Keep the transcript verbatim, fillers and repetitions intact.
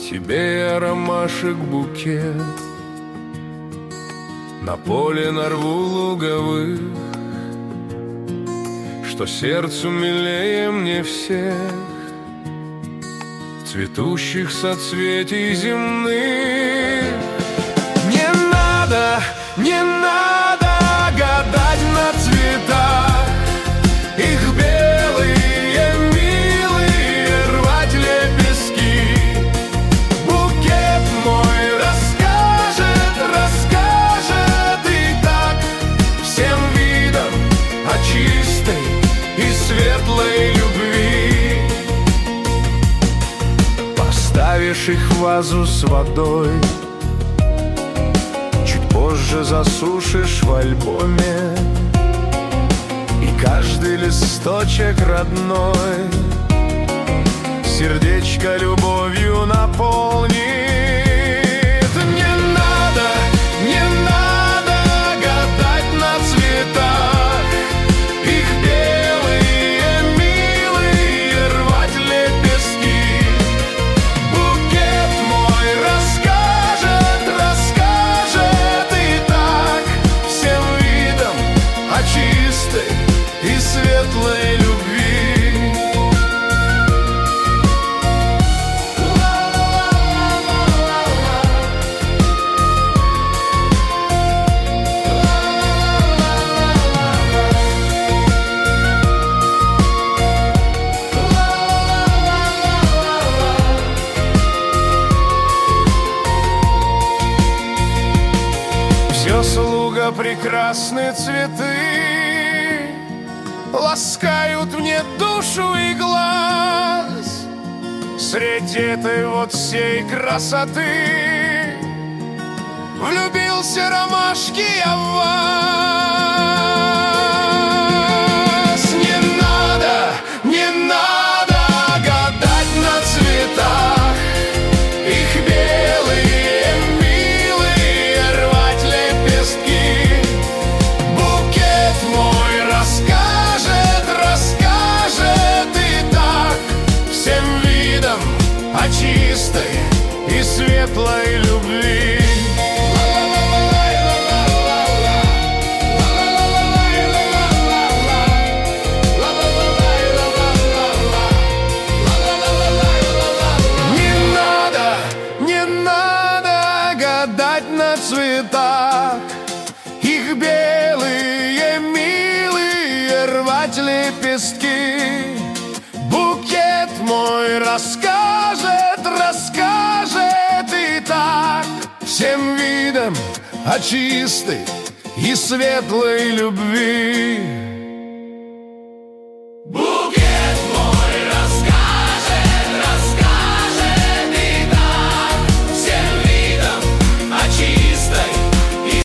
тебе я ромашек букет на поле нарву луговых, что сердцу милее мне всех цветущих соцветий земных. Не надо, не надо гадать на цветах, их белые, милые, рвать лепестки. Букет мой расскажет, расскажет и так всем видом о чистой и светлой любви. Поставишь их в вазу с водой, чуть позже засушишь в альбоме, и каждый листочек родной сердечко любовью наполнит. Не надо, не надо гадать на цветах, их белые, милые, рвать лепестки. Букет мой расскажет, расскажет и так всем видом о чистой и светлой любви. Все с луга прекрасные цветы ласкают мне душу и глаз. Среди этой вот всей красоты влюбился ромашки я в вас. Не надо, не надо гадать на цветах, их белые, милые, рвать лепестки. Букет мой расскажет, расскажет и так всем видом о чистой и светлой любви. Не надо, не надо гадать на цветах, их белые, милые, рвать лепестки. Букет мой расскажет, расскажет и так всем видом о чистой и светлой любви.